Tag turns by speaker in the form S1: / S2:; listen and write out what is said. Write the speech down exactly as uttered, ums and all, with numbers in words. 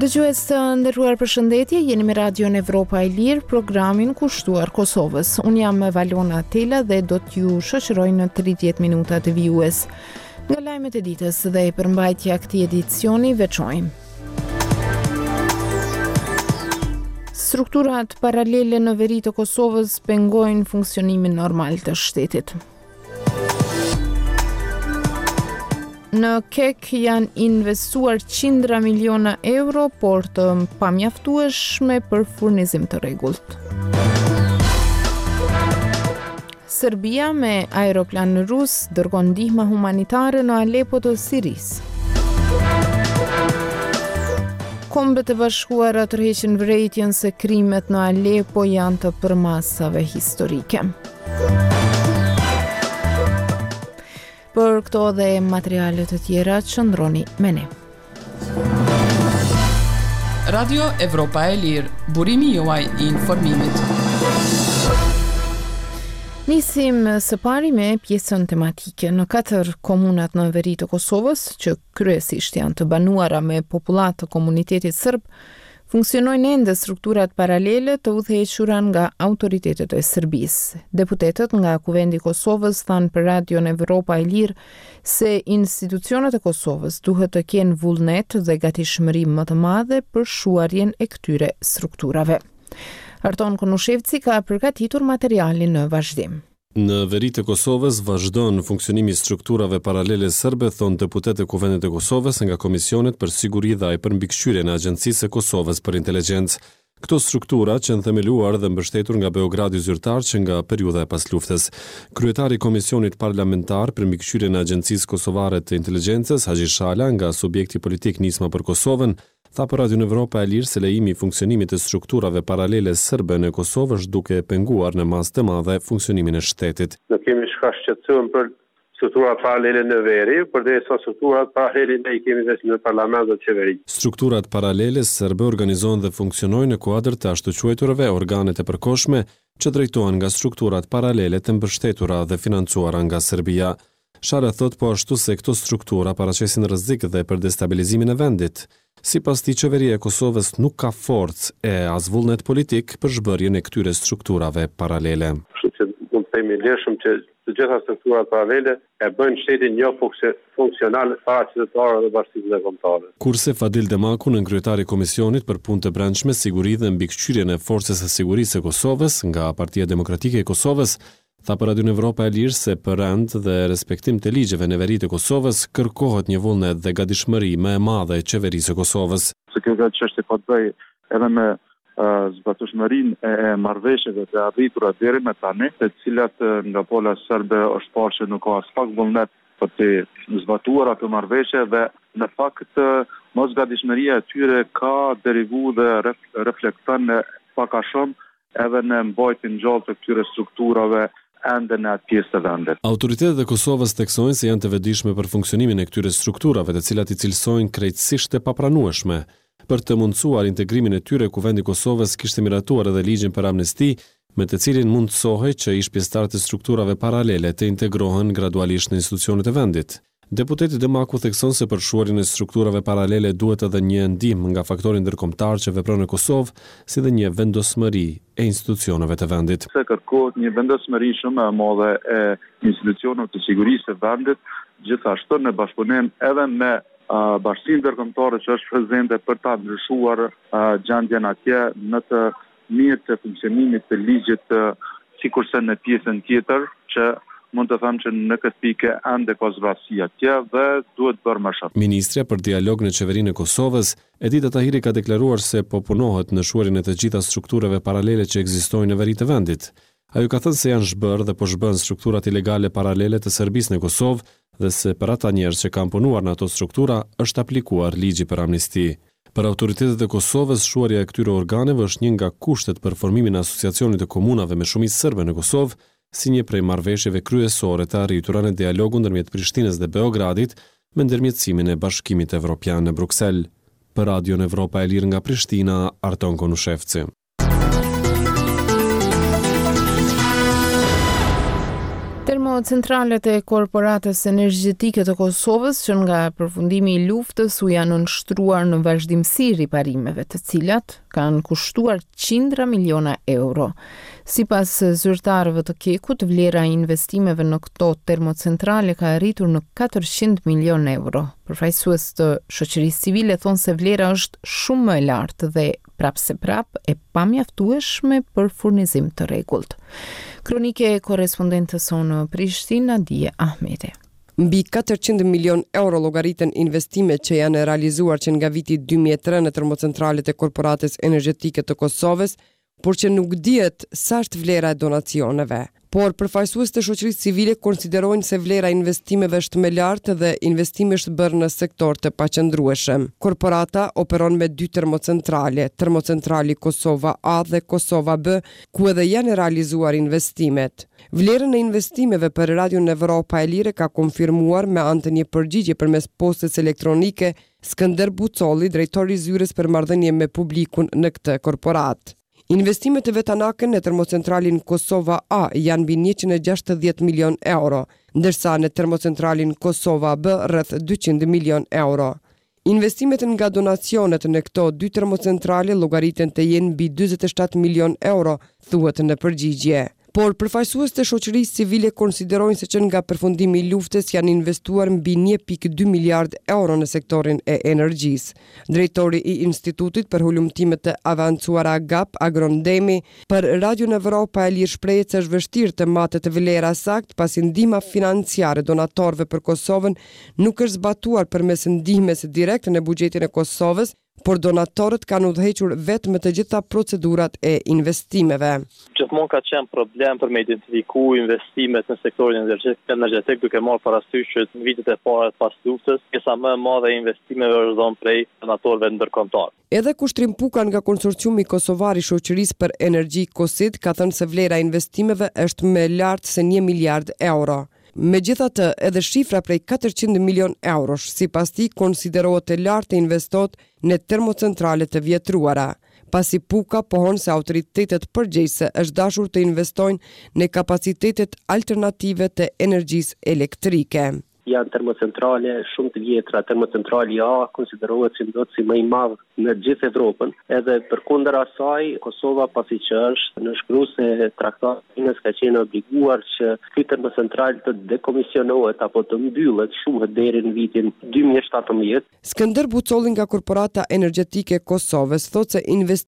S1: Dëgjues të nderuar, përshëndetje, jeni me Radion Evropa e Lirë, programin kushtuar Kosovës. Unë jam Valona Tela dhe do t'ju shoqëroj në tridhjetë minuta të vijues. Nga lajmet e ditës dhe përmbajtja e këtij edicioni veçojmë. Strukturat paralele në veri të Kosovës pengojnë funksionimin normal të shtetit. Në Kek janë investuar qindra miliona euro, por të pamjaftueshme për furnizim të rregullt. Serbia me aeroplan rus dërgon ndihmë humanitare në Alepo të Sirisë. Kombet e Bashkuara tërheqin vërejtjen se krimet në Alepo janë të përmasave historike. Për këto dhe materialet të tjera, qëndroni me ne.
S2: Radio Evropa e Lirë, burimi juaj i informimit.
S1: Nisim së pari me pjesën tematike. Në katër komunat në veri të Kosovës, që kryesisht janë të banuara me popullat të komunitetit serb, funksionojnë ende strukturat paralele të udhëhequra nga autoritetet e Serbisë. Deputetët nga Kuvendi i Kosovës thanë për Radion Evropa e Lirë se institucionet e Kosovës duhet të kenë vullnet dhe gatishmëri më të madhe për shuarjen e këtyre strukturave. Arton Konushevci ka përgatitur materialin në vazhdim.
S3: Në veri të Kosovës vazhdon funksionimi i strukturave paralele serbe, thonë deputetë e Kuvendit të Kosovës nga Komisionet për Siguri dhe përmbikëqyrjen e Agjencisë së Kosovës për Inteligjencë. Këto struktura që janë themeluar dhe mbështetur nga Beogradi zyrtar që nga periudha e pasluftës. Kryetari i Komisionit Parlamentar për mbikëqyrjen e Agjencisë Kosovare të Inteligjencës, Haxhi Shala, nga subjekti politik Nisma për Kosovën, tha për Radion Evropa e Lirë se lejimi i funksionimit të strukturave paralele serbe në Kosovë është duke penguar në masë të madhe funksionimin e shtetit.
S4: Ne kemi shka shqetësuar për strukturat paralele në veri, por dhe sa strukturat paralele ne i kemi vetë në parlament dhe qeveri.
S3: Strukturat paralele serbe organizohen dhe funksionojnë në kuadër të ashtu quajturave organet e përkohshme që drejtohen nga strukturat paralele të mbështetura dhe financuara nga Serbia. Shara thot po ashtu se këto struktura paraqesin rrezik dhe për destabilizimin e vendit. Sipas tij, qeveria e Kosovës nuk ka forcë e as vullnet politik për zhbërjen e këtyre strukturave paralele.
S4: Kështu që mund të themi lehshëm që të gjitha strukturat paralele e bëjnë shtetin jo funksional para qytetarëve dhe bashkisë kombëtare. Kurse
S3: Fadil Demaku, në kryetari i Komisionit për Punë të Brendshme, Siguri dhe mbikëqyrjen e Forcës së Sigurisë së Kosovës nga Partia Demokratike e Kosovës, tha për Radion Evropa e Lirë se për rend dhe respektim të ligjeve në veri të Kosovës kërkohet një vullnet dhe gatishmëri më e madhe e qeverisë së Kosovës.
S5: Se kjo çështje ka të bëjë edhe me uh, zbatueshmërinë e marrëveshjeve të arritura deri më tani, të cilat nga pola serbe është parë që nuk ka as pak vullnet për të zbatuar ato marrëveshje dhe në fakt mos gatishmëria e tyre ka derivu dhe reflekton pak a shumë edhe në mbajtjen gjallë të këtyre strukturave ende në atë pjesë të vendit.
S3: Autoritetet e Kosovës theksojnë se janë të vetëdijshme për funksionimin e këtyre strukturave, të cilat i cilësojnë krejtësisht të papranueshme. Për të mundësuar integrimin e tyre, Kuvendi i Kosovës kishte miratuar edhe ligjin për amnesti, me të cilin mundësohej që ish pjesëtarë të strukturave paralele të integrohen gradualisht në institucionet e vendit. Deputeti Demaku thekson se për shuarjen e strukturave paralele duhet edhe një ndihmë nga faktori ndërkombëtar që vepron në Kosovë, si dhe një vendosmëri e institucioneve të vendit.
S5: Se kërkohet një vendosmëri shumë e madhe e institucioneve të sigurisë së vendit, gjithashtu në bashkëpunim edhe me uh, bashkinë ndërkombëtare që është prezente për ta ndryshuar uh, gjendjen atje në të mirë të funksionimit të ligjit, uh, sikurse në pjesën tjetër që mund të them që në këtë pikë ende ka zvarësi atje dhe duhet bërë më shumë.
S3: Ministrja për dialog në qeverinë e Kosovës, Edita Tahiri, ka deklaruar se po punohet në shuarjen e të gjitha strukturave paralele që ekzistojnë në veri të vendit. Ajo ka thënë se janë zhbërë dhe po zhbën strukturat ilegale paralele të Serbisë në Kosovë dhe se për ata njerëz që kanë punuar në ato struktura është aplikuar ligji për amnesti. Për autoritetet e Kosovës, shuarja e këtyre organeve është një nga kushtet për formimin e asociacionit të komunave me shumicë serbe në Kosovë, si një prej marrëveshjeve kryesore të arritura në dialogu ndërmjet Prishtinës dhe Beogradit me ndërmjetësimin e Bashkimit Evropian në Bruksel. Për Radion Evropa e Lirë nga Prishtina, Arton Konushevci.
S1: Termocentralet e Korporatës Energjetike të Kosovës që nga përfundimi i luftës u janë nënshtruar në vazhdimsi riparimeve, të cilat kanë kushtuar qindra miliona euro. Sipas zyrtarëve të Kekut, vlera e investimeve në këto termocentrale ka arritur në katërqind milion euro. Përfaqësues të shoqërisë civile thonë se vlera është shumë më e lartë dhe prap se prap e pamjaftueshme për furnizim të rregullt. Kronike e korrespondentës sonë Prishtinë, Nadije Ahmeti.
S6: Mbi katërqind milion euro llogaritën investimet që janë realizuar që nga viti dy mijë e tre në termocentralet e Korporatës Energjetike të Kosovës, por që nuk dihet sa është vlera e donacioneve. Por përfaqësues të shoqërisë civile konsiderojnë se vlera e investimeve është më lartë dhe investimi është bërë në sektor të paqëndrueshëm. Korporata operon me dy termocentrale, termocentrali Kosova A dhe Kosova B, ku edhe janë realizuar investimet. Vlerën e investimeve për Radion Evropa e Lire ka konfirmuar me anë të një përgjigje përmes postës elektronike Skënder Bucolli, drejtori i zyrës për marrëdhënie me publikun në këtë korporat. Investimet e vetanake në termocentralin Kosova A janë mbi njëqind e gjashtëdhjetë milion euro, ndërsa në termocentralin Kosova B rreth dyqind milion euro. Investimet nga donacionet në këto dy termocentrale llogariten të jenë mbi dyzet e shtatë milion euro, thuhet në përgjigje. Por përfaqësues të shoqërisë civile konsiderojnë se që nga përfundimi i luftës janë investuar mbi një pikë dy miliard euro në sektorin e energjisë. Drejtori i Institutit për Hulumtime të Avancuara GAP, Agron Demi, për Radion Evropa e Lirë shprehej se është vështirë të matet vlera sakt pasi ndihma financiare donatorëve për Kosovën nuk është zbatuar përmes ndihmës direkte në buxhetin e Kosovës, por donatorët kanë udhëhequr vetëm të gjitha procedurat e investimeve.
S7: Gjithmonë ka qenë problem për me identifiku investimet në sektorin energjetik, duke marrë parasysh që në vitet e para pas luftës, pjesa më e madhe e investimeve është dhënë prej donatorëve ndërkombëtar.
S6: Edhe Kushtrim Puka nga konsorciumi kosovar i shoqërisë për energji KOSIT ka thënë se vlera e investimeve është më e lartë se një miliard euro. Megjithatë, edhe shifra prej katërqind milion eurosh, sipas tij, konsiderohet e lartë të investohet në termocentrale të vjetruara. Pasi Puka pohon se autoritetet përgjegjëse është dashur të investojnë në kapacitetet alternative të energjisë elektrike.
S8: Janë termocentrale shumë të vjetra. Termocentrali A konsiderohet si ndot si më i madh në gjithë Evropën, edhe përkundër asaj Kosova pasi që është nënshkruese e traktatit ka qenë obliguar që ky termocentral të dekomisionohet apo të mbyllet shumë deri në vitin dy mijë e shtatëmbëdhjetë.
S6: Skënder Bucolli nga Korporata Energjetike e Kosovës thotë se invest